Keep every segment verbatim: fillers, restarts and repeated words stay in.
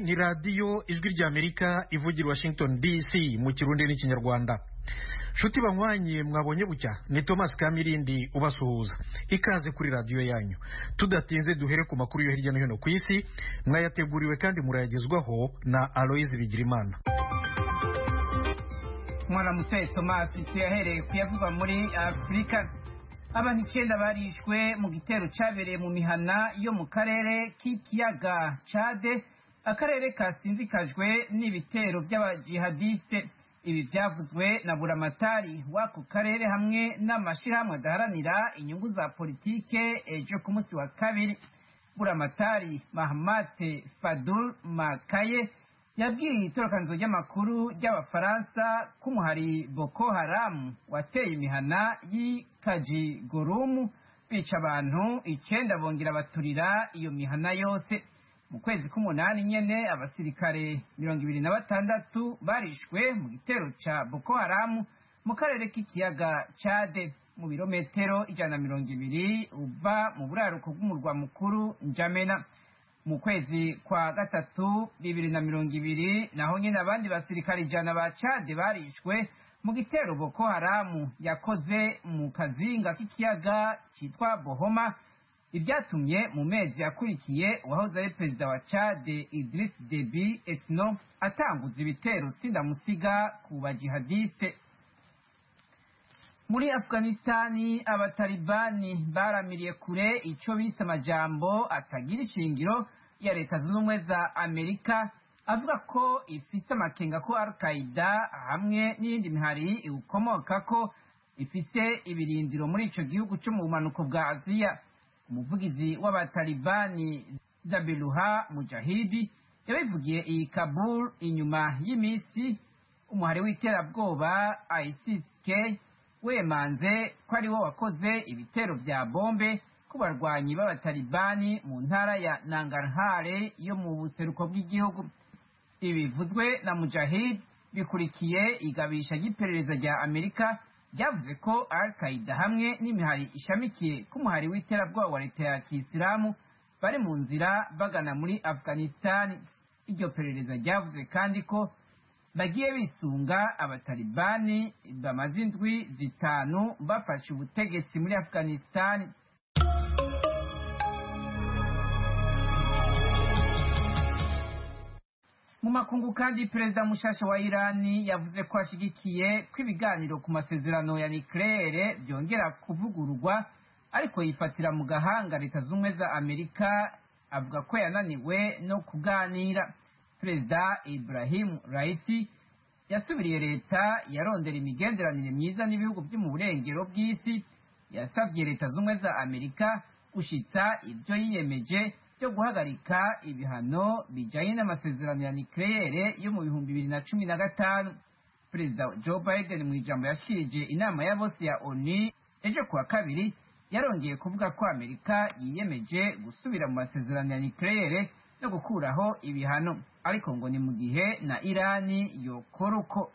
ni radiyo ijwi ry'Amerika ivugira Washington D C mu kirundi n'ikinyarwanda. Shuti banywanye mwabonye bucya, ni Thomas Kamirindi ubasuhuza. Ikaze kuri radiyo yanyu. Tudatinze duhere ku makuru yo hirya no hino ku isi, mwayateguriwe kandi murayagezwaho na Aloise Bigirimana. Mwaramutse Thomas, tuyahereye kuyavuga muri Afrika. Abantu icyenda barishwe mu gitero cyabereye mu mihana yo mu karere k'ikiyaga Chade, akarere kasinzikajwe n'ibitero by'abajihadiste. Ibi byavuzwe na buramatari w'ako karere hamwe n'amashirahamwe adaharanira inyungu za politike ejo ku munsi wa kabiri. Buramatari Mahamate Fadul Makaye yabwiye itorokanizo ry'amakuru ry'abafaransa ko umuhari Boko Haram wateye imihana y'Ikaji Gorumu bica abantu icyenda bongera baturira iyo mihana yose. Mu kwezi k'umunani nyene abasirikare mirongo ibiri na batandatu barishwe mu gitero ca Boko Haram mu karere k'ikiyaga Chade mu birometero ijana na mirongo ibiri uva mu buraruko bw'umurwa mukuru Njamena. Mu kwezi kwa gatatu bibiri na mirongo ibiri naho nyene abandi basirikare ijana ba Chade barishwe mu gitero Boko Haram yakoze mu kazinga k'ikiyaga citwa Bohoma, ibyatumye mu mezi yakurikiye uwahoze ari perezida wa Chad Idriss Deby Itno atanguza ibitero sindamusiga ku bajihadiste. Muri Afghanistani abatalibani baramiriye kure ico bise amajambo atagira ishingiro ya leta zunze ubumwe za Amerika avuga ko ifise amakenga ko Al-Qaeda hamwe n'iyindi mihari iwukomoka ko ifise ibirindiro muri ico gihugu cyo mu bumanuko bwa Aziya. Umuvugizi w'abatalibani Zabiluha Mujahidi yabivugiye i Kabul inyuma y'imisi umuhari w'iterabwoba ISIS-K wemanze ko ari wo wakoze ibitero vya bombe ku barwanyi b'abatalibani mu ntara ya Nangarhar yo mu buseruko bw'igihugu. Ibivuzwe na Mujahid bikurikiye igabisha ry'iperereza rya Amerika ryavuze ko Al-Qaeda hamwe n'imihari ishamikiye ku muhari w'iterabwoba wa leta ya Kisilamu bari mu nzira bagana muri Afghanistan. Iryo perereza ryavuze kandi ko bagiye bisunga abatalibani bamaze indwi zitanu bafashe ubutegetsi muri Afghanistan. Mu makungu kandi perezida mushasha wa Irani yavuze ko ashigikiye ko ibiganiro ku masezerano ya nucleaire byongera kuvugururwa, ariko yifatira mu gahanga leta z'ubumwe za Amerika avuga ko yananiwe no kuganira. Perezida Ibrahim Raisi yasubiriye leta yarondera imigenderanire myiza n'ibihugu byo mu burengero bw'isi, yasavye leta z'ubumwe za Amerika gushitsa ibyo yiyemeje byo guhagarika ibihano bijanye n'amasezerano ya nucleaire yo mu bihumbi bibiri na cumi na gatanu. Perezida Joe Biden mu ijambo yashikirije inama ya bose ya ONU ejo kuwa kabiri yarongeye kuvuga ko Amerika yiyemeje gusubira mu masezerano ya nucleaire no gukuraho ibihano, ariko ngo ni mu gihe na Irani yokora uko.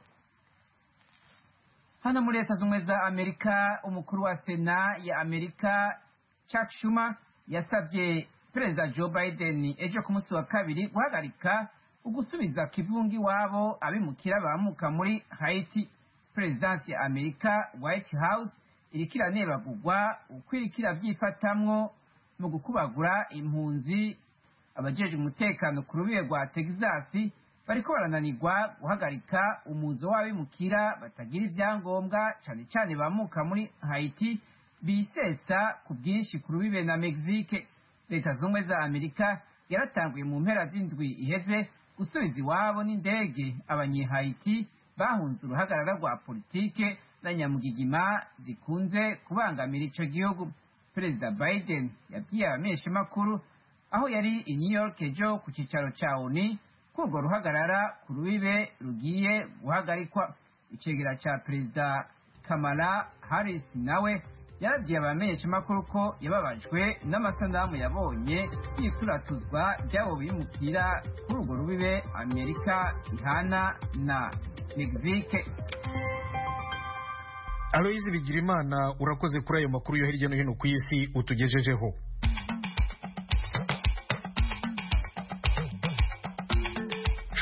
Hano muri leta z'ubumwe za Amerika umukuru wa Sena ya Amerika Chuck Schumer yasavye Perezida Joe Biden ejo ku munsi wa kabiri guhagarika ugusubiza kivungi wabo abimukira bamuka muri Haiti. Presidenti ya Amerika White House irikira nebagurwa ukwirikira vyifatamwo mu gukubagura impunzi. Abajeje umutekano ku rubibe rwa Texas bariko barananirwa guhagarika umuzo w'abimukira batagira ivyangombwa cane cane bamuka muri Haiti bisesa ku bwinshi ku rubibe na Mexique. Leta z'ubumwe za Amerika yaratanguye mu mpera z'indwi iheze gusubiza iwabo n'indege abanyehaiti bahunze uruhagarara rwa politike na nyamugigima zikunze kubangamira ico gihugu. Perezida Biden yabwiye abamenyeshamakuru aho yari i New York ejo ku cicaro ca ONU ko urwo ruhagarara ku rubibe rugiye guhagarikwa. Icegera ca Perezida Kamala Harris nawe yarabwiye abamenyeshamakuru ko yababajwe n'amasanamu yabonye y'ituratuzwa ry'abo bimukira kuri urwo rubibe Amerika ihana na Mexique. Aloise Bigirimana urakoze kuri ayo makuru yo hirya no hino ku isi utugejejeho.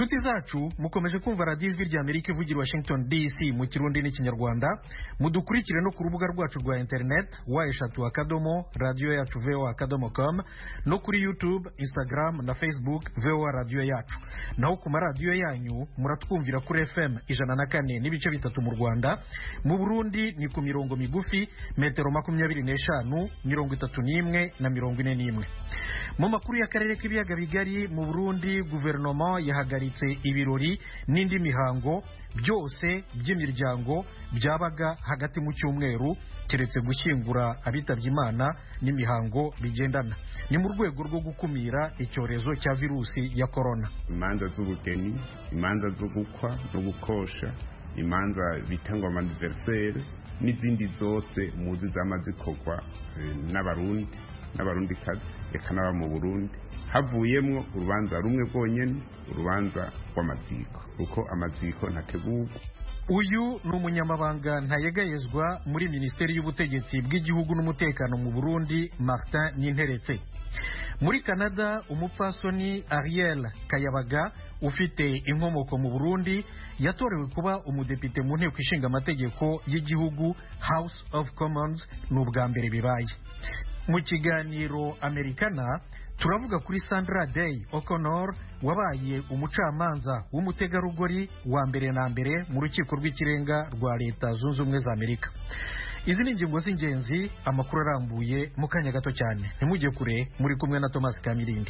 nshuti zacu mukomeje kumva radiyo ijwi rya amerika ivugira washington dc mu kirundi n'ikinyarwanda. mudukurikire no ku rubuga rwacu rwa internet wa eshatu akadomo radiyo yacu voa akadomo com no kuri youtube, instagram na facebook voa radiyo yacu. naho ku maradiyo yanyu muratwumvira kuri fm ijana na kane n'ibice bitatu mu rwanda. mu burundi ni ku mirongo migufi metero makumyabiri n'eshanu, mirongo itatu n'imwe na mirongo ine n'imwe. mu makuru y'akarere k'ibiyaga bigari, mu burundi guverinoma yahagaritse ibirori n'indi mihango byose by'imiryango byabaga hagati mu cyumweru keretse gushyingura abitabye Imana n'imihango bigendana. ni mu rwego rwo gukumira icyorezo cya virusi ya korona. imanza z'ubugeni, imanza zo gukwa no gukosha, imanza bitangwa amaniveriseri n'izindi zose muzi zamaze zikorwa n'abarundi n'abarundi kazi reka n'aba mu Burundi, havuyemwo urubanza rumwe rwonyene, urubanza rw'amaziko, kuko amaziko ntategurwa. uyu ni umunyamabanga ntayegayezwa muri minisiteri y'ubutegetsi bw'igihugu n'umutekano mu Burundi, Martin Ninteretse. muri Canada, umupfasoni Ariel Kayabaga ufite inkomoko mu Burundi yatorewe kuba umudepite mu nteko ishinga amategeko y'igihugu, House of Commons, ni ubwa mbere bibaye. mu kiganiro Americana turavuga kuri Sandra Day O'Connor wabaye umucamanza w'umutegarugori wa mbere na mbere mu rukiko rw'ikirenga rwa Leta Zunze Ubumwe za Amerika. izi ni ingingo z'ingenzi, amakuru arambuye mu kanya gato cyane. ntimujye kure, muri kumwe na Thomas Kamirindi.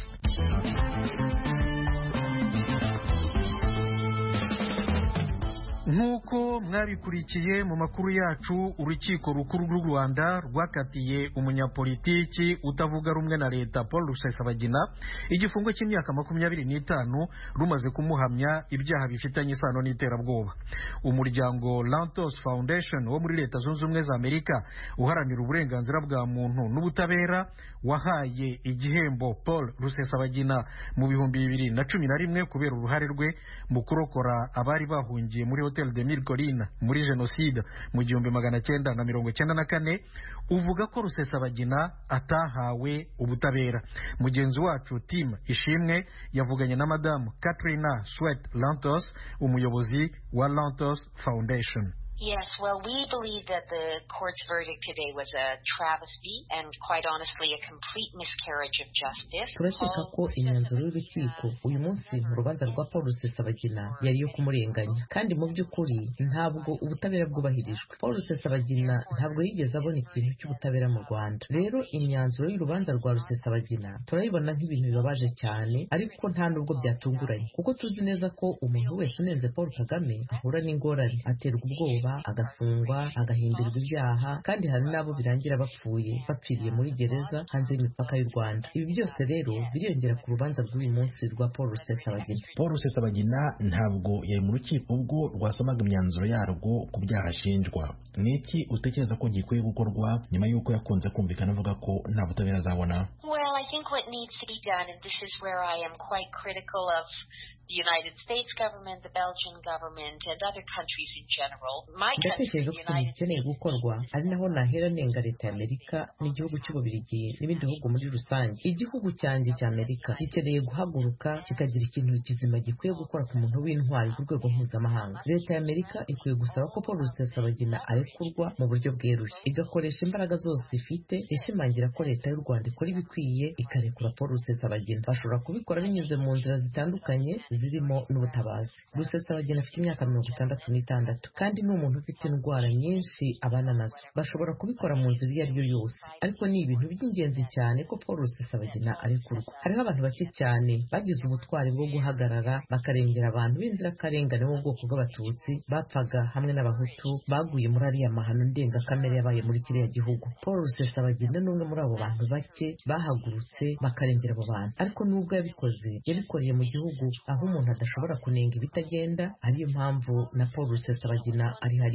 nk'uko mwabikurikiye mu makuru yacu, urukiko rukuru rw'u Rwanda rwakatiye umunyapolitiki utavuga rumwe na leta Paul Rusesabagina igifungo cy'imyaka makumyabiri n'itanu rumaze kumuhamya ibyaha bifitanye isano n'iterabwoba. umuryango Lantos Foundation wo muri Leta Zunze Ubumwe za Amerika uharanira uburenganzira bwa muntu n'ubutabera wahaye igihembo Paul Rusesabagina mu bihumbi bibiri na cumi na rimwe kubera uruhare rwe mu kurokora abari bahungiye muri Hotel de Mille Collines muri jenoside mu gihumbi magana cyenda na mirongo cyenda na kane, uvuga ko Rusesabagina atahawe ubutabera. mugenzi wacu Tim Ishimwe yavuganye na Madamu Katrina Swett Lantos, umuyobozi wa Lantos Foundation. Yes, well, we believe that the court's verdict today was a travesty and, quite honestly, a complete miscarriage of justice. turakeka ko imyanzuro y'urukiko uyu munsi mu rubanza rwa Paul Rusesabagina yari yo kumurenganya, kandi mu by'ukuri ntabwo ubutabera bwubahirijwe. Paul Rusesabagina ntabwo yigeze abona ikintu cy'ubutabera mu Rwanda. rero imyanzuro y'urubanza rwa Rusesabagina turayibona nk'ibintu bibabaje cyane, ariko nta nubwo byatunguranye, kuko tuzi neza ko umuntu wese unenze Paul Kagame ahura n'ingorane, aterwa ubwoba, agafungwa, agahindurwa ibyaha, kandi hari n'abo birangira bapfuye bapfiriye muri gereza hanze y'imipaka y'u Rwanda. ibi byose rero biriyongera ku rubanza rw'uyu munsi rwa Paul Rusesabagina. Paul Rusesabagina ntabwo yari mu rukiko ubwo rwasomaga imyanzuro yarwo ku byaha ashinjwa. ni iki utekereza ko gikwiye gukorwa nyuma y'uko yakunze kumvikana avuga ko nta butabera azabona? Well, I think what needs to be done, and this is where I am quite critical of the United States government, the Belgian government, and other countries in general. My country, ndatekereza ko ikintu gikeneye gukorwa ari naho nahera nenga Leta y'Amerika n'igihugu cy'Ububiligi n'ibindi bihugu muri rusange. igihugu cyanjye cy'Amerika gikeneye guhaguruka kikagira ikintu kizima gikwiye gukora ku muntu w'intwari ku rwego mpuzamahanga. Leta y'Amerika ikwiye gusaba ko Paul Rusesabagina arekurwa mu buryo bweruye, igakoresha imbaraga zose ifite ishimangira ko Leta y'u Rwanda ikora ibikwiye ikarekura Paul Rusesabagina. bashobora kubikora binyuze mu nzira zitandukanye zirimo n'ubutabazi. Rusesabagina afite imyaka mirongo itandatu n'itandatu kandi ni umuntu ufite indwara nyinshi abana nazo. bashobora kubikora mu nzira iyo ari yo yose, ariko ni ibintu by'ingenzi cyane ko Paul Rusesabagina arekurwa. hariho abantu bake cyane bagize ubutwari bwo guhagarara bakarengera abantu b'inzirakarengane bo mu bwoko bw'Abatutsi bapfaga hamwe n'Abahutu baguye muri ariya mahano ndengakamere yabaye muri kiriya gihugu. Paul Rusesabagina ni umwe muri abo bantu bake bahagurutse bakarengera abo bantu, ariko nubwo yabikoze yabikoreye mu gihugu aho umuntu adashobora kunenga ibitagenda. ariyo mpamvu na Paul Rusesabagina ari hariya.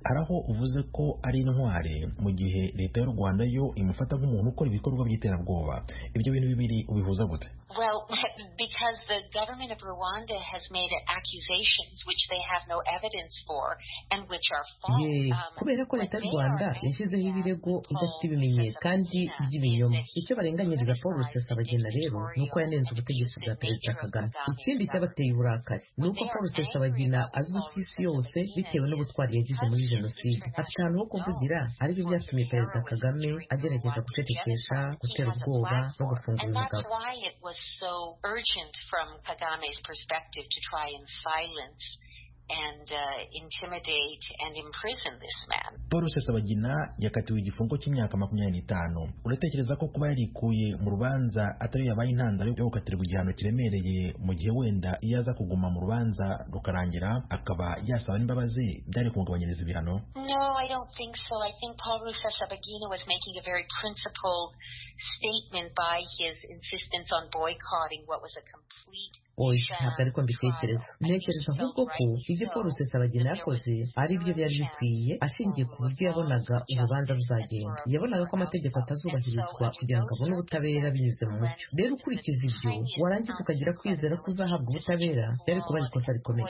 araho uvuze ko ari intwari mu gihe leta y'u Rwanda yo imufata nk'umuntu ukora ibikorwa by'iterabwoba. Ibyo bintu bibiri ubihuza gute? Well, because the government of Rwanda has made accusations which they have no evidence for and which are false. Yeah, um, kubera ko leta y'u Rwanda yashyizeho ibirego idafite ibimenyetso kandi by'ibinyoma. Icyo barenganyiriza Paul Rusesabagina rero ni uko yanenze ubutegetsi bwa Perezida Kagame. Ikindi cyabateye uburakari ni uko Paul Rusesabagina azwi ku isi yose bitewe n'ubutwari yagize muri jenoside. Afite ahantu ho kuvugira aribyo byatumye Perezida Kagame agerageza gucecekesha, gutera ubwoba no gufungura umugabo. So urgent from Kagame's perspective to try and silence and uh, intimidate and imprison this man. Paul Rusesabagina yakatiwe igifungo cy'imyaka makumyabiri n'itanu. Uratekereza ko kuba yarikuye mu rubanza atari yabaye intandaro yo gukatirwa igihano kiremereye mu gihe wenda iyo aza kuguma mu rubanza rukarangira akaba yasaba n'imbabazi byari kumugabanyiriza ibihano? No, I don't think so. I think Paul Rusesabagina was making a very principled statement by his insistence on boycotting what was a complete oya ntabwo ariko mbitekereza. Ntekereza ahubwo ko ibyo Paul Rusesabagina yakoze ari byo byari bikwiye ashingiye ku buryo yabonaga urubanza ruzagenda. Yabonaga ko amategeko atazubahirizwa kugira ngo abone ubutabera binyuze mu mucyo. Rero ukurikije ibyo warangiza ukagira kwizera ko uzahabwa ubutabera byari kuba ari ikosa rikomeye.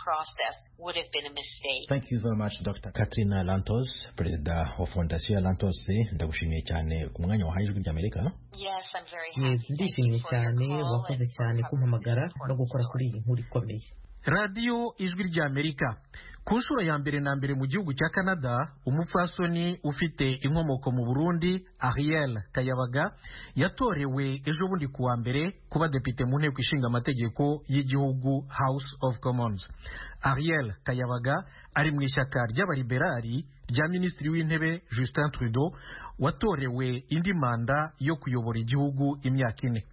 Thank you very much Doctor Katrina Lantos, Perezida wa Fondasiyo ya Lantos. Ndagushimiye cyane ku mwanya wahaye Ijwi ry'Amerika. Yes, I'm very happy. Ndishimye cyane, wakoze cyane kumpamagara no gukora kuri iyi nkuru ikomeye. radiyo Ijwi ry'Amerika. Ku nshuro ya mbere na mbere mu gihugu cya Canada, umupfasoni ufite inkomoko mu Burundi Ariel Kayabaga yatorewe ejo bundi kuwa mbere kuba depite mu nteko ishinga amategeko y'igihugu House of Commons. Ariel Kayabaga ari mu ishyaka ry'abaliberali rya Minisitiri w'Intebe Justin Trudeau watorewe indi manda yo kuyobora igihugu imyaka ine.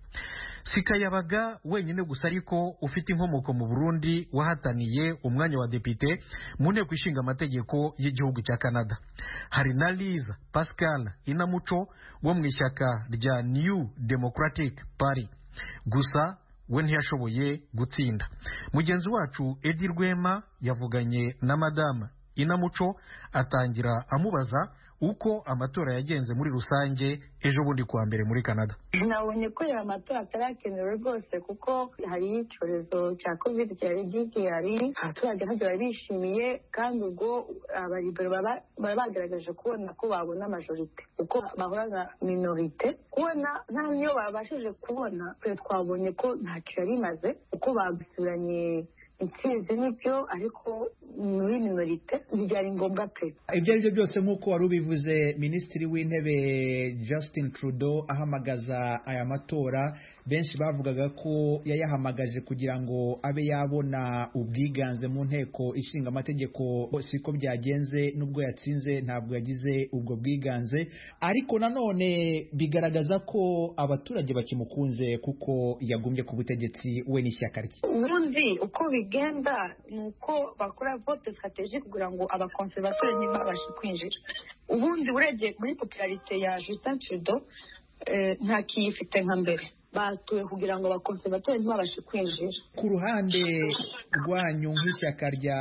Sikayabaga wenyine gusa ariko ufite inkomoko mu Burundi wahataniye umwanya wa depite mu nteko ishinga amategeko y'igihugu cya Canada. Hari na Liza Pascal Inamuco wo mu ishyaka rya New Democratic Party. Gusa we ntiyashoboye gutsinda. Mugenzi wacu Edi Rwema yavuganye na Madame Inamuco atangira amubaza uko amatora yagenze muri rusange ejo bundi kuwa mbere muri Canada. Nabonye ko aya matora atarakenewe rwose kuko hari icyorezo cya covid cyari gihari, abaturage ntabwo bari bishimiye kandi ubwo abalibero baba bagaragaje kubona ko babona majorite uko bahoraga minorite kubona nta niyo babashije kubona. Twe twabonye ko ntacyo yari imaze uko bagusubiranye intsinzi n'ibyo ariko muri minorite byari ngombwa pe. Ibyo ari byo byose nk'uko wari ubivuze, Minisitiri w'Intebe Justin Trudeau ahamagaza aya matora, benshi bavugaga ko yayahamagaje kugira ngo abe yabona ubwiganze mu nteko ishinga amategeko. Siko byagenze, nubwo yatsinze ntabwo yagize ubwo bwiganze, ariko nanone bigaragaza ko abaturage bakimukunze kuko yagumye ku butegetsi we n'ishyaka rye. Ubundi uko bigenda nuko bakora vote strategique kugira ngo abakonservateur ntibabashe kwinjira. Ubundi urebye muri popularité ya Justin Trudeau eh, nta kiyifite nka mbere, batuye kugira ngo abakonservateur ntibabashe kwinjira. Ku ruhande rwanyu nk'ishyaka rya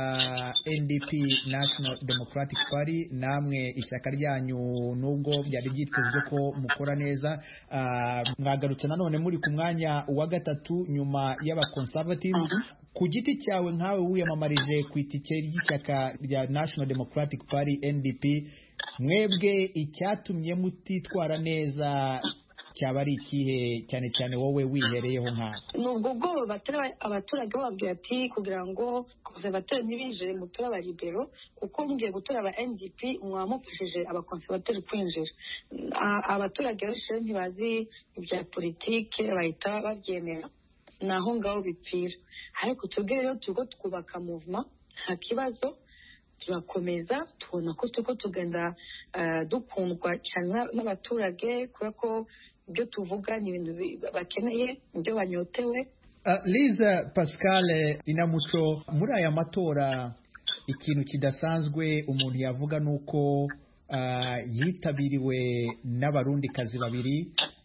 N D P National Democratic Party, namwe ishyaka ryanyu nubwo byari byitezwe ko mukora neza, uh, mwagarutse nanone muri ku mwanya wa gatatu nyuma y'abaconservative. Uh-huh. Ku giti cyawe nkawe wiyamamarije ku itike ry'ishyaka rya National Democratic Party N D P, mwebwe icyatumye mutitwara neza cyaba ari ikihe, cyane cyane wowe wihereyeho nkawe? Nubwo ubwo abaturage bababwira ati kugira ngo konservateur ntibinjire mutora abalibero kuko mugiye gutora aba N D P mwamufashije abakonservateur kwinjira. Abaturage benshi ntibazi ibya politike bahita babyemera, naho ngaho bipfira. Ariko twebwe rero tugo twubaka movement, nta kibazo, turakomeza tubona ko tuko tugenda uh, dukundwa cyane n'abaturage kubera ko ibyo tuvuga ni ibintu bakeneye, ibyo banyotewe. Uh, Liza Pascal Inamuco, muri aya matora ikintu kidasanzwe umuntu yavuga nuko uh, yitabiriwe n'abarundikazi babiri,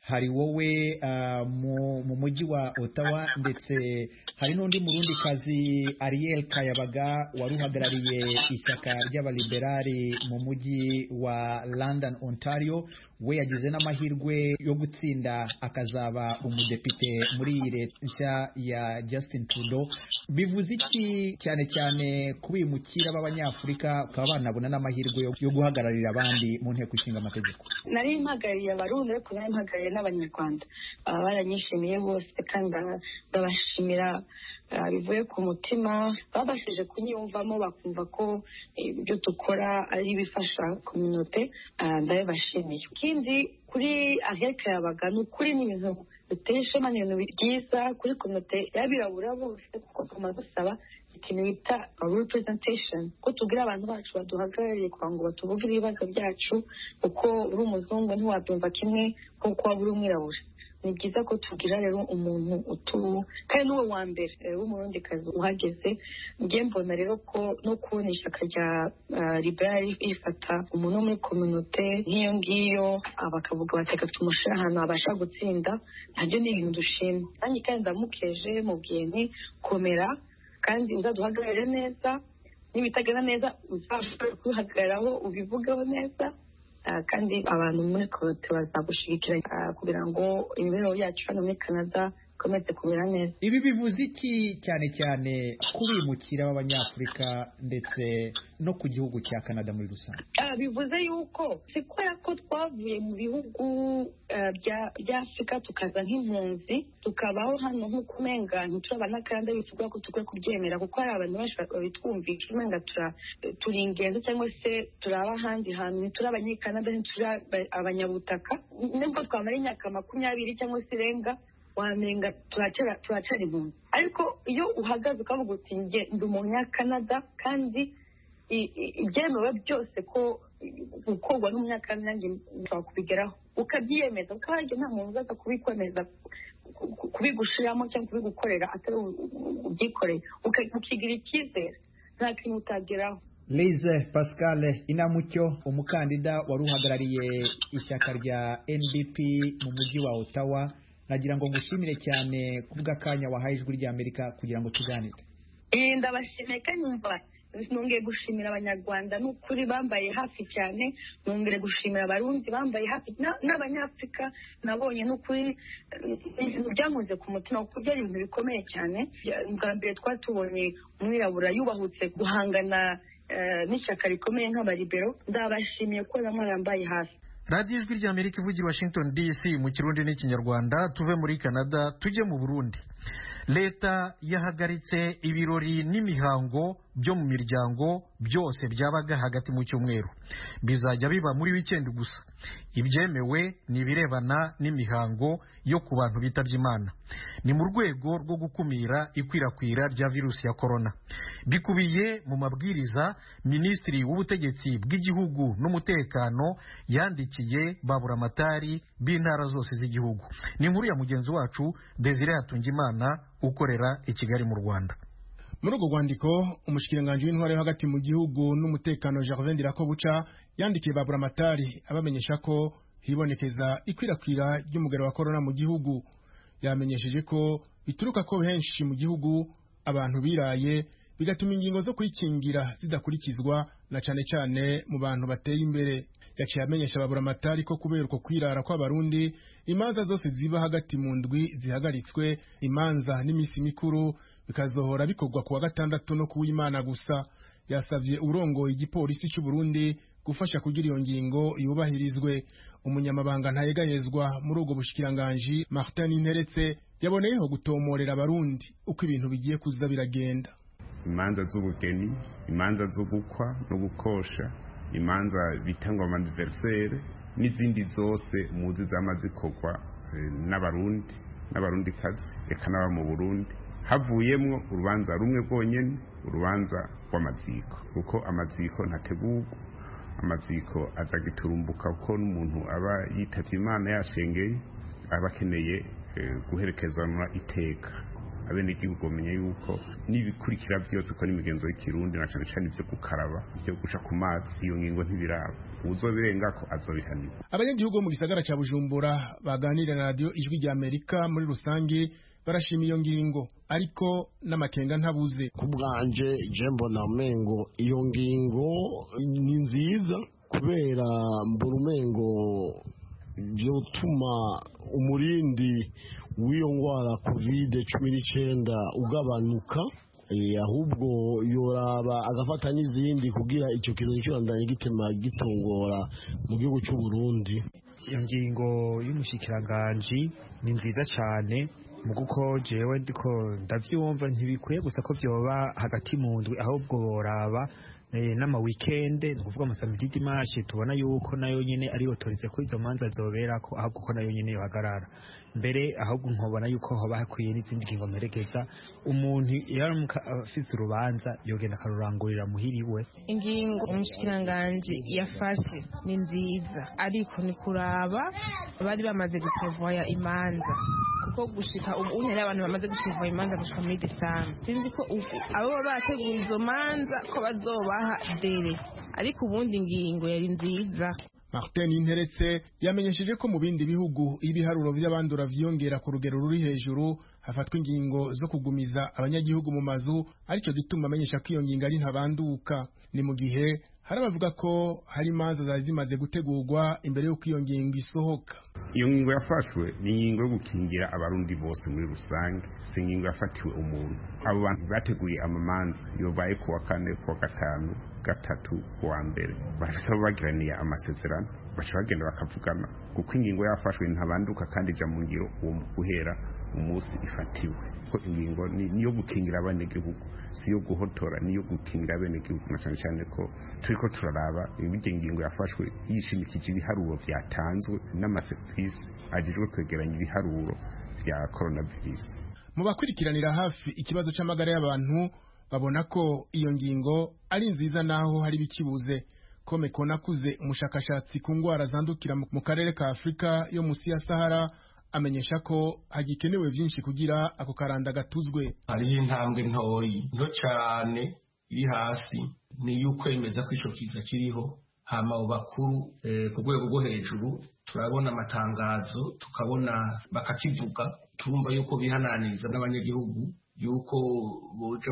hari wowe uh, mu, mu mujyi wa Ottawa ndetse hari n'undi murundi kazi Ariel Kayabaga wari uhagarariye ishyaka ry'abaliberali mu mujyi wa London Ontario, we yagize n'amahirwe yo gutsinda akazaba umudepite muri iyi leta nshya ya Justin Trudeau. Bivuze iki cyane cyane kubimukira b'abanyafurika ukaba banabona n'amahirwe yo, yo guhagararira abandi mu nteko ishinga amategeko? Nari mpagariye abarundi ariko nari mpagariye n'abanyarwanda, uh, baranyishimiye bose kandi ndabashimira uh, bivuye ku mutima, babashije kunyiyumvamo bakumva ko ibyo uh, dukora ari bifasha community, uh, ndabashimiye. Ikindi kuri aheka yabaga ni ukuri n'ibintu biteye ishema, ni ibintu byiza kuri community y'abirabura bose, kuko tuma dusaba ikintu bita representation, ko tugira abantu bacu baduhagarariye kugira ngo batubugire ibibazo byacu, kuko uri umuzungu ntiwabyumva kimwe kuko waba uri umwirabura. Ni byiza ko tugira rero umuntu utu kandi n'uwo wa mbere w'umurundikazi uhageze. Ngiye mbona rero ko no kubona ishyaka rya uh, liberal ifata umuntu wo muri community nk'iyo ngiyo bakavuga bateka tumushyira ahantu abasha gutsinda, nabyo ni ibintu dushima. Nanjye kandi ndamukeje mubwiye nti komera kandi uzaduhagarare neza, nibitagana neza uzashobora kubihagararaho ubivugaho neza, uh, kandi abantu muri kote bazagushigikira uh, kugira ngo imibereho yacu hano muri Canada ikomeze kumera neza. Ibi bivuze iki cyane cyane kubimukira b'abanyafurika ndetse no ku gihugu cya Canada muri rusange? Uh, bivuze yuko sikora ko twavuye mu bihugu uh, bya bya Afrika tukaza nk'impunzi tukabaho hano nk'uko umenga ntiturabana kandi bivuga ko tukwiye kubyemera, kuko hari abantu benshi babitwumvisha umenga tura turi ingenzi cyangwa se turaba ahandi hantu, ntiturabanyekanada, ntitura abanyabutaka. Nubwo twamara imyaka makumyabiri cyangwa se irenga wamenga turacera turacera impunzi, ariko iyo uhagaze ukavuga uti nge ndi umunyakanada kandi ibyemewe byose ko gukorwa n'umunyakanada nanjye nshobora kubigeraho, ukabyiyemeza, ukabaje nta muntu uzaza kubikwemeza kubigushiramo cyangwa kubigukorera atari ubyikoreye, ukigira icyizere, nta kintu utageraho. Lise Pascal Inamucyo, umukandida wari uhagarariye ishyaka rya N D P mu mujyi wa Ottawa, nagira ngo ngushimire cyane kubw'akanya wahaye ijwi ry'Amerika kugira ngo tuganire. Eh, ndabashimiye kandi numva nongeye gushimira abanyarwanda n'ukuri bambaye hafi cyane, nongere gushimira abarundi bambaye hafi n'abanyafrika, nabonye n'ukuri byankoze ku mutima kuko byari ibintu bikomeye cyane. Bwa mbere twatubonye umwirabura yubahutse guhangana n'ishyaka rikomeye nk'abaribero, ndabashimiye ko namwe hafi. radiyo ijwi ry'Amerika ivugira Washington D C mu kirundi n'ikinyarwanda. Tuve muri Canada tujye mu Burundi. Leta yahagaritse ibirori n'imihango byo mu miryango byose byabaga hagati mu cyumweru, bizajya biba muri weekend gusa. Ibyemewe ni ibirebana n'imihango yo ku bantu bitabye Imana, ni mu rwego rwo gukumira ikwirakwira rya virusi ya corona. Bikubiye mu mabwiriza Minisitiri w'Ubutegetsi bw'Igihugu n'Umutekano yandikiye baburamatari b'intara zose z'igihugu. Ni inkuru ya mugenzi wacu Desire Hatungimana ukorera i Kigali mu Rwanda. Muri urwo rwandiko umushikiranganje w'intware yo hagati mu gihugu n'umutekano Gervais Ndirakobuca yandikiye baburamatari abamenyesha ko hibonekeza ikwirakwira ry'umugero wa corona mu gihugu. Yamenyesheje ko bituruka ko henshi mu gihugu abantu biraye bigatuma ingingo zo kwikingira zidakurikizwa na cyane cyane mu bantu bateye imbere. Yaciye amenyesha baburamatari ko kubera uko kwirara kw'abarundi imanza zose ziba hagati mu ndwi zihagaritswe, imanza n'imisi mikuru bikazohora bikorwa kuwa gatandatu no kuw'Imana gusa. Yasavye urongoye igipolisi cy'u Burundi gufasha kugira iyo ngingo yubahirizwe. Umunyamabanga ntayegayezwa muri ubwo bushikiranganje Martin Interetse yaboneyeho gutomorera abarundi uko ibintu bigiye kuza biragenda. Imanza z'ubugeni, imanza zo gukwa no gukosha, imanza bitangwa mu anniversaire n'izindi zose muzi zamaze kokwa n'abarundi n'abarundi kazi eka n'aba mu Burundi, havuyemwo urubanza rumwe bwonyene, urubanza rw'amaziko, kuko amaziko ntategurwa. Amaziko azagiturumbuka ko n'umuntu aba yitavye Imana yashengeye, aba akeneye eh, guherekezanwa iteka. abenegihugu bamenye yuko n'ibikurikira byose ko n'imigenzo y'ikirundi na cane cane ivyo gukaraba ivyo guca ku mazi iyo ngingo ntibiraba uzobirengako azobihanirwa. Abanyagihugu bo mu gisagara ca Bujumbura baganira na radio Ijwi rya Amerika muri rusange barashima iyo ngingo ariko n'amakenga ntabuze. Ku bwanje je mbona umengo iyo ngingo ni nziza kubera mbura umengo vyotuma umurindi w'iyo ngwara covid cumi n'icenda ugabanuka, ahubwo yoraba agafata n'izindi kugira ico kintu kibandanye gitema gitongora mu gihugu c'u Burundi. Ingingo y'umushikiranganji ni nziza cyane mu guko jewe ndiko ndavyumva ntibikwiye gusa ko vyoba hagati mu ndwi ahubwo boraba n'ama weekend ni kuvuga amasamedi dimanche tubona yuko nayo nyene ari autorize ko izo manza zobera ko ahubwo ko nayo nyene yohagarara mbere ahubwo nkobona yuko hoba hakwiye n'izindi ngingo mperekeza umuntu yaramuka afite urubanza yogenda akarurangurira muhiriwe. Ingingo umushikiranganje yafashe ni nziza ariko ni kuraba bari bamaze gutevoya imanza kuko gushika ubu unyere abantu bamaze gutevoya imanza gushika muri December sinzi ko abo bateguye izo manza ko bazobaha dere ariko ubundi ingingo yari nziza. Martin Interetse yamenyesheje ko mu bindi bihugu ibiharuro by'abandura vyongera ku rugero ruri hejuru hafatwa ingingo zo kugumiza abanyagihugu mu mazu aricyo gituma amenyesha ko iyo ngingo ari ntabanduka. Ni mu gihe hari abavuga ko hari imanza zari zimaze gutegurwa imbere y'uko iyo ngingo isohoka. Iyo ngingo yafashwe ni ingingo yo gukingira abarundi bose muri rusange, si ingingo yafatiwe umuntu. Abo bantu bateguye amamanza yobaye ku wa kane, ku wa gatanu, gatatu, ku wa mbere barasaba bagiraniye amasezerano baca bagenda bakavugana kuko ingingo yafashwe ntabanduka kandi ija mu ngiro uwo guhera umunsi ifatiwe. Ko ingingo niyo gukingira abanyagihugu si yo guhotora niyo gukingira abenegihugu na cyane cyane ko turiko turaraba ibijye ingingo yafashwe yishimikije ibiharuro vyatanzwe n'amaserivisi ajejwe kwegeranya ibiharuro vya coronavirus. Mu bakurikiranira hafi ikibazo c'amagara y'abantu babona ko iyo ngingo ari nziza naho hari bikibuze. Kome Konakuze umushakashatsi ku ngwara zandukira mu karere ka Afrika yo musi ya Sahara amenyesha ko hagikenewe vyinshi kugira ako karanda gatuzwe. Hariho intambwe ntoyi nto cyane iri hasi ni yukwemeza ko ico kiza kiriho hama bakuru eh, ku rwego rwo hejuru turabona amatangazo tukabona bakakivuga turumva yuko bihananiriza n'abanyagihugu yuko boje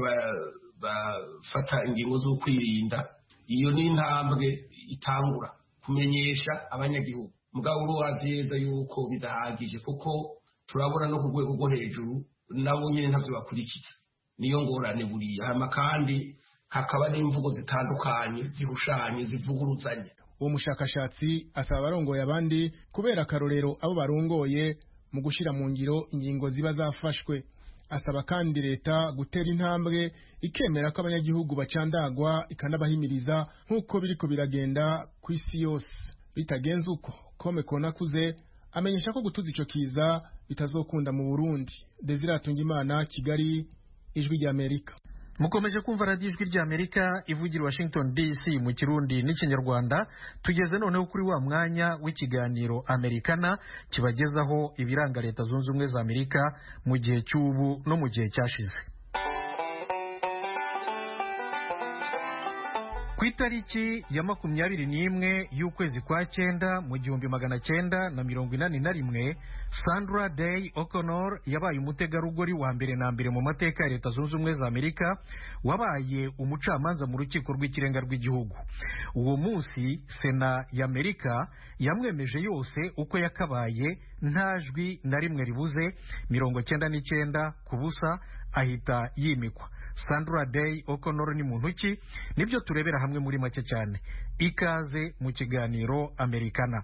bafata ingingo zo kwirinda. Iyo ni intambwe itangura kumenyesha abanyagihugu mugabo uruwaziyeza yuko bidahagije kuko turabona no ku rwego rwo hejuru nabo nyine ntavyo bakurikira. Niyo ngorane buriya hama kandi hakaba n'imvugo zitandukanye zihushanye zivuguruzanye. Uwo mushakashatsi asaba abarongoye abandi kubera akarorero abo barongoye mu gushira mu ngiro ingingo ziba zafashwe. Asaba kandi leta gutera intambwe ikemera ko abanyagihugu bacandagwa ikanabahimiriza nk'uko biriko biragenda ku isi yose. Bitagenze uko Kome Konakuze amenyesha ko gutuza ico kiza bitazokunda mu Burundi. Desire Atungimana, Kigali, Ijwi rya Amerika. Mukomeje kumva radio Ijwi rya Amerika ivugira Washington D C mu Kirundi n'Ikinyarwanda. Tugeze noneho kuri wa mwanya w'ikiganiro Amerikana kibagezaho ibiranga leta zunze ubumwe za Amerika mu gihe cy'ubu no mu gihe cyashize. Ku itariki ya makumyabiri n'imwe y'ukwezi kwa cyenda mu gihumbi magana cyenda na mirongo inani na rimwe, Sandra Day O'Connor yabaye umutegarugori wa mbere na mbere mu mateka ya leta zunze ubumwe za Amerika wabaye umucamanza mu rukiko rw'ikirenga rw'igihugu. Uwo munsi Sena ya Amerika yamwemeje yose uko yakabaye nta jwi na rimwe ribuze, mirongo cyenda n'icyenda ku busa ahita yimikwa. Sandra Day O'Connor ni muntu ki? Nibyo turebera hamwe muri make cyane. Ikaze mu kiganiro Amerikana.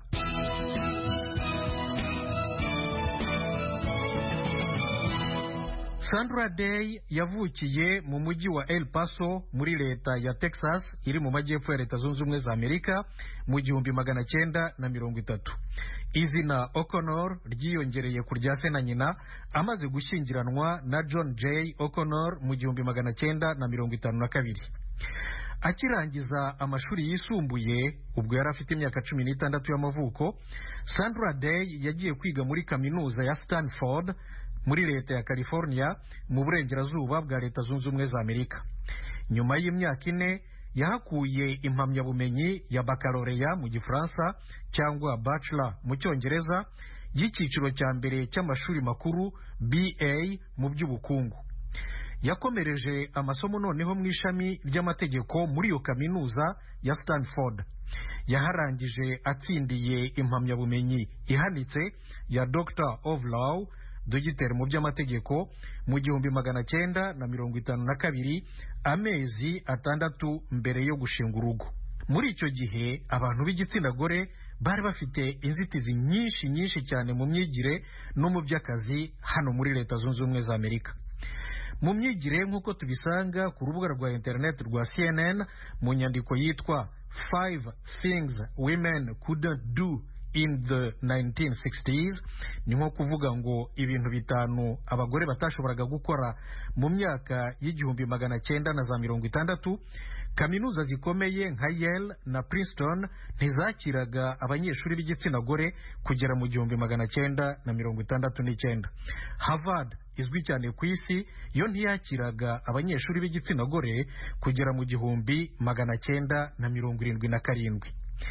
Sandra Day yavukiye mu mujyi wa El Paso muri leta ya Texas iri mu majyepfo ya leta zunze ubumwe za Amerika mu gihumbi magana cyenda na mirongo itatu. Izina O'Connor ryiyongereye ku rya se na nyina amaze gushyingiranwa na John J. O'Connor mu gihumbi magana cyenda na mirongo itanu na kabiri. Akirangiza amashuri yisumbuye ubwo yari afite imyaka cumi n'itandatu y'amavuko, Sandra Day yagiye kwiga muri kaminuza ya Stanford muri leta ya California mu burengerazuba bwa leta zunze ubumwe za Amerika. Nyuma y'imyaka ine yahakuye impamyabumenyi ya baccalaureat mu gifaransa cyangwa bachelor mu cyongereza y'icyiciro cya mbere cy'amashuri makuru B A mu by'ubukungu. Yakomereje amasomo noneho mu ishami ry'amategeko muri iyo kaminuza ya Stanford. Yaharangije atsindiye impamyabumenyi ihanitse ya Doctor of Law, dogiteri mu by'amategeko, mu gihumbi magana cyenda na mirongo itanu na kabiri, amezi atandatu mbere yo gushinga urugo. Muri icyo gihe abantu b'igitsina gore bari bafite inzitizi nyinshi nyinshi cyane mu myigire no mu by'akazi hano muri leta zunze ubumwe za Amerika. Mu myigire nk'uko tubisanga ku rubuga rwa internet rwa C N N mu nyandiko yitwa Five Things Women Couldn't Do in the nineteen sixties, ni nko kuvuga ngo ibintu bitanu abagore batashoboraga gukora mu myaka y'igihumbi magana cyenda na za mirongo itandatu. Kaminuza zikomeye nka Yale na Princeton ntizakiraga abanyeshuri b'igitsina gore kugera mu gihumbi magana cyenda na mirongo itandatu n'icyenda. Harvard izwi cyane ku isi yo ntiyakiraga abanyeshuri b'igitsina gore kugera mu gihumbi magana cyenda na mirongo irindwi na karindwi.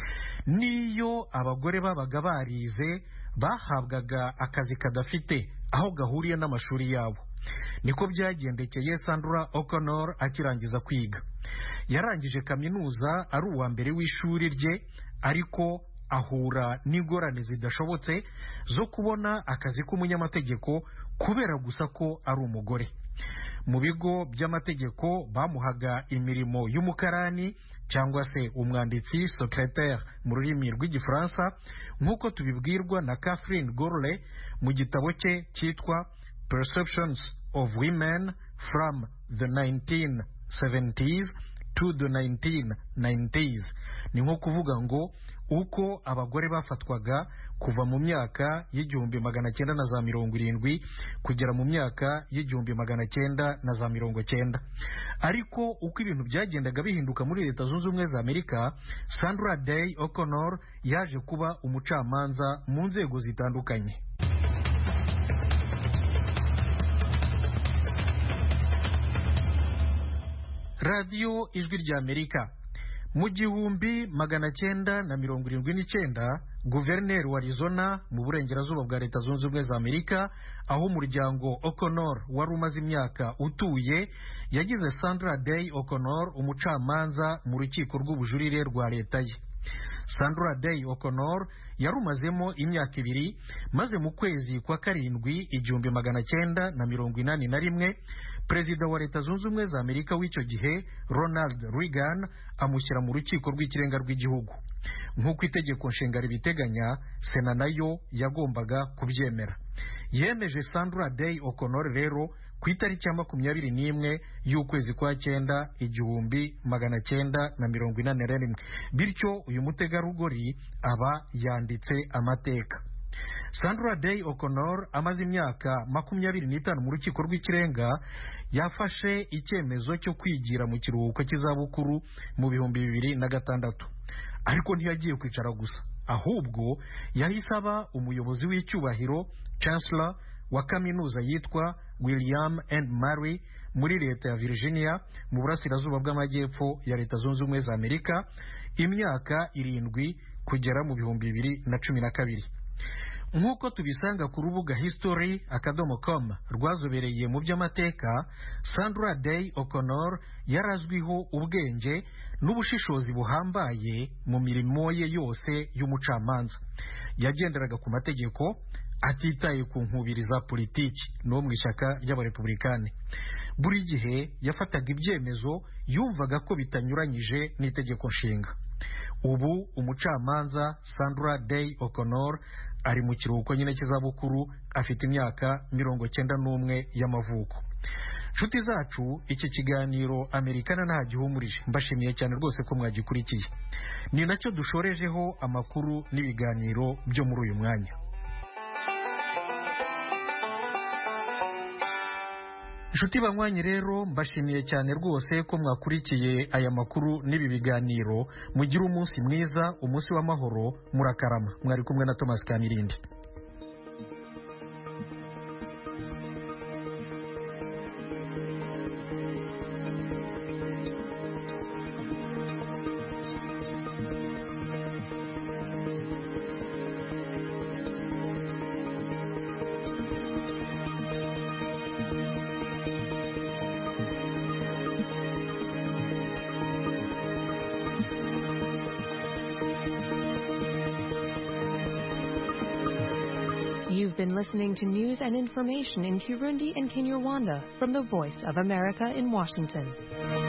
Niyo abagore babaga barize bahabwaga akazi kadafite aho gahuriye n'amashuri yabo. Niko byagendekeye Sandra O'Connor akirangiza kwiga. Yarangije kaminuza ari uwa mbere w'ishuri rye, ariko ahura n'ingorane zidashobotse zo kubona akazi k'umunyamategeko kubera gusa ko ari umugore. Mu bigo by'amategeko bamuhaga imirimo y'umukarani cyangwa se umwanditsi, secrétaire mu rurimi rw'igifaransa, nk'uko tubibwirwa na Catherine Gorley mu gitabo cye cyitwa Perceptions of Women from the nineteen seventies to the nineteen nineties. Ni nko kuvuga ngo uko abagore bafatwaga kuva mu myaka y'igihumbi magana cyenda na za mirongo irindwi kugera mu myaka y'igihumbi magana cyenda na za mirongo cyenda. Ariko uko ibintu byagendaga bihinduka muri leta zunze ubumwe za Amerika, Sandra Day O'Connor yaje kuba umucamanza mu nzego zitandukanye. Radio Ijwi rya Amerika. Mu gihumbi magana cyenda na mirongo irindwi n'icyenda, guverineri wa Arizona mu burengerazuba bwa leta zunze ubumwe za Amerika, aho umuryango O'Connor wari umaze imyaka utuye, yagize Sandra Day O'Connor umucamanza mu rukiko rw'ubujurire rwa leta ye. Sandra Day O'Connor yarumazemo imyaka ibiri, maze mu kwezi kwa karindwi igihumbi magana cyenda na mirongo inani na rimwe, perezida wa leta zunze ubumwe za Amerika w'icyo gihe Ronald Reagan amushyira mu rukiko rw'ikirenga rw'igihugu. Nk'uko itegeko nshinga ribiteganya, sena nayo yagombaga kubyemera. Yemeje Sandra Day O'Connor rero ku itariki ya makumyabiri n'imwe y'ukwezi kwa cyenda igihumbi magana cyenda na mirongo inani na rimwe. Bityo uyu mutegarugori aba yanditse amateka. Sandra Day O'Connor amaze imyaka makumyabiri n'itanu mu rukiko rw'ikirenga, yafashe icyemezo cyo kwigira mu kiruhuko cy'izabukuru mu bihumbi bibiri na gatandatu. Ariko ntiyagiye kwicara gusa, ahubwo yahise aba umuyobozi w'icyubahiro, chancellor wa kaminuza yitwa William and Mary muri leta ya Virginia mu burasirazuba bw'amajyepfo ya leta zunze ubumwe za Amerika, imyaka irindwi kugera mu bihumbi bibiri na cumi na kabiri. Nk'uko tubisanga ku rubuga history akadomo com rwazobereye mu by'amateka, Sandra Day O'Connor yarazwiho ubwenge n'ubushishozi buhambaye mu mirimo ye yose y'umucamanza. Yagenderaga ku mategeko atitaye ku nkubiri za politiki no mu ishyaka ry'abarepublikani. Buri gihe yafataga ibyemezo yumvaga ko bitanyuranyije n'itegeko nshinga. Ubu umucamanza Sandra Day O'Connor ari mu kiruhuko nyine cy'izabukuru, afite imyaka mirongo cyenda n'umwe y'amavuko. Nshuti zacu, iki kiganiro Amerikana nta gihumurije, mbashimiye cyane rwose ko mwagikurikiye. Ni nacyo dushorejeho amakuru n'ibiganiro byo muri uyu mwanya. Nshuti banywanyi rero, mbashimiye cyane rwose ko mwakurikiye aya makuru n'ibi biganiro. Mugire umunsi mwiza, umunsi w'amahoro, murakarama. Mwari kumwe na Thomas Kamirindi. You've been listening to news and information in Kirundi and Kinyarwanda from the Voice of America in Washington.